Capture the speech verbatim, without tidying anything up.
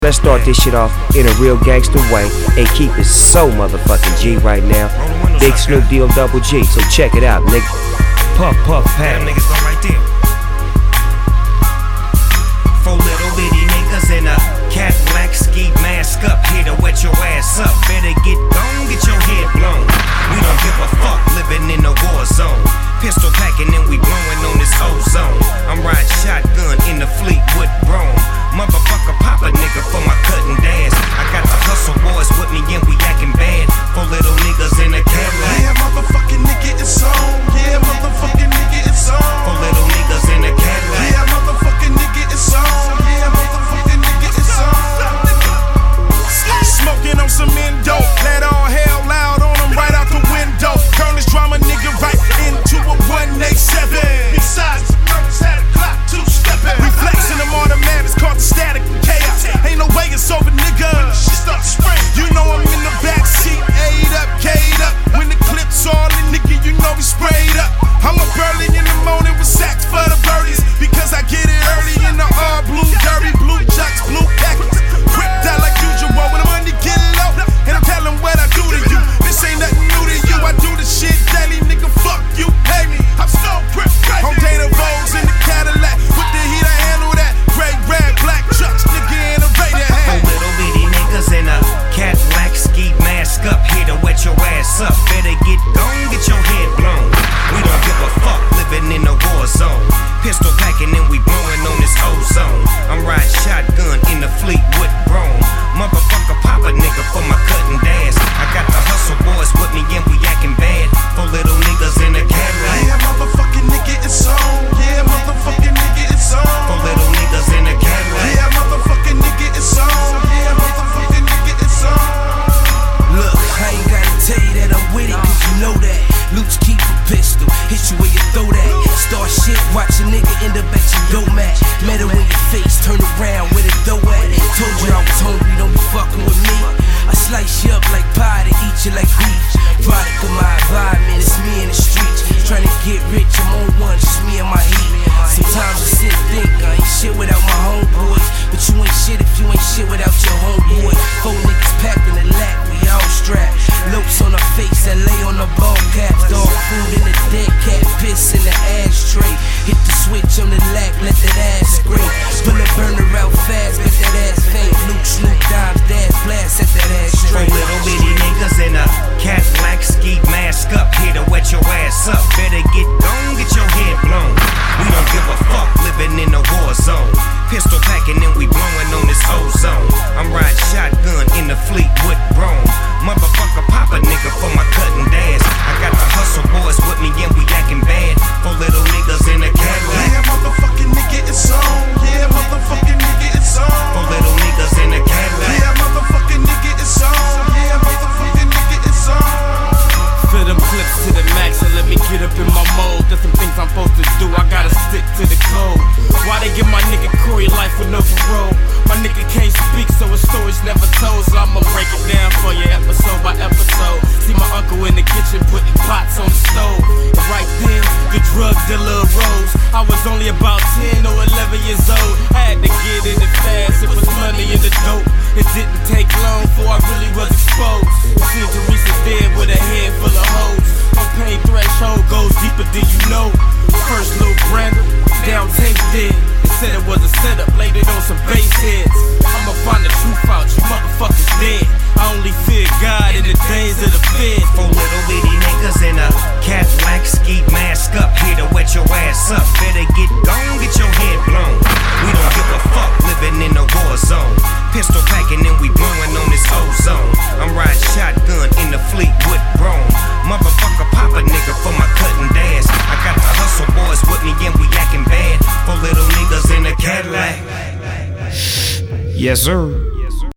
Let's start this shit off in a real gangster way and keep it so motherfucking G right now. Big Snoop D O double G, so check it out, nigga. Puff, puff, pass. Damn niggas go right there. Four little bitty niggas in a cat black ski mask up, here to wet your ass up. Better get gone, get your head blown. We don't give a fuck, living in a war zone. Pistol packing and we blowing on this ozone. I'm riding shotgun in the Fleetwood Rome. Motherfucker pop a nigga for my cutting dash. I got the hustle boys with me and we acting bad. Four little niggas in a Cadillac. Yeah, motherfucking nigga, it's on. Yeah, motherfucking nigga, it's on. Four little niggas in a Cadillac. Yeah, motherfucking nigga, it's on. Yeah, motherfucking nigga, it's on. Smoking on some endo, let all hell loud on them right out the window. Turn this drama nigga right into a one eighty-seven. Besides, the brothers had a clock two-stepping. Reflexing them automatics, caught the static and chaos. Ain't no way it's over, nigga. Shit start spraying. You know I'm in the backseat, A'd up, K'd up. When the clip's all in, nigga, you know we sprayed up. I'm up early in the morning with sacks for the birdies, because I get it early in the all blue derby, blue chucks, blue khakis. Whipped out like usual when the money get low, and I'm telling what I do to you. This ain't nothing new to you. I do the shit daily, nigga. Fuck you, pay me. I'm so grip crazy. On data Vogues in the Cadillac, with the heat I handle that. Gray, red, black trucks, nigga in a radar hand. Four little bitty niggas in a cat black ski mask up, here to wet your ass up. Better get gone, get your head blown. We don't give a fuck, living in a war zone. Pistol packing and we blowing on this ozone. I'm riding shotgun in the Fleetwood Rome. Motherfucker pop a nigga for my cutting dash. I got the hustle boys with me and we acting bad. Four little niggas in a Cadillac. Yeah, motherfucking nigga, it's on. Yeah, motherfucking nigga, it's on. Four little niggas in a Cadillac. Yeah, motherfucking nigga, it's on. Yeah, motherfucking nigga, it's on. Look, I ain't gotta tell you that I'm with it, cause you know that. Loops keep a pistol, hit you where you throw that. Start shit, watch a nigga end up at your domat. Metal in your face, turn around with a dough at. Told you I was hungry, don't be fucking with me. I slice you up like pie to eat you like beef. Product of my environment, it's me in the streets. Trying to get rich, I'm on one, just me and my heat. Sometimes I sit and think I ain't shit without my homeboys, but you ain't shit if you ain't shit without your homeboy. Four niggas packed in the lap, we all strapped. Lopes on our face that lay on the ball caps. Dog food in the dead cat, piss in the ashtray. Hit the switch on the lack, let that ass scrape. Pull a burner out fast, make that ass faint. Luke, Snoop, Dimes, Dash, blast, set that ass Four straight. little bitty niggas in a cat black ski mask up, here to wet your ass up. Better get gone, get your head blown. We don't give a fuck, living in a war zone. Pistol packing and we blowing on this ozone. I'm riding shotgun in the Fleetwood Rome. Motherfucker pop a nigga for my cutting dash. I got the hustle boys with me and we acting bad. Four little niggas in a Cadillac. Yeah, motherfucking nigga, it's on. Yeah, motherfucking nigga, it's on. Four little niggas in a Cadillac. Yeah, motherfucking nigga, it's on. Yeah, motherfucking nigga, it's on. Fill them clips to the max and let me get up in my mode. There's some things I'm supposed to do, I gotta stick to the code. Why they give my nigga Corey life with no parole? My nigga can't speak, so his story's never told. So I'ma break it down for you episode by episode. See my uncle in the kitchen putting pots on the stove. And right then, the drug dealer arose. I was only about ten or eleven years old. I had to get in it fast, it was money in the dope. It didn't take long before I really was exposed. Seen Teresa dead with a head full of hoes. My pain threshold goes deeper than you know. First little Brandon, down tape dead. They said it was a setup, laid it on some bass heads. I'ma find the truth out, you motherfuckers dead. I only fear God in the days of the fed. Four little bitty niggas in a cat black ski mask up, here to wet your ass up. Better get gone, get your head blown. We don't give a fuck, living in a war zone. Pistol packing and we blowing on this ozone. I'm riding shotgun in the Fleetwood Rome. Motherfucker pop a nigga for my cutting dash. I got the hustle boys with me and we acting bad. Four little niggas in a Cadillac. Yes, sir.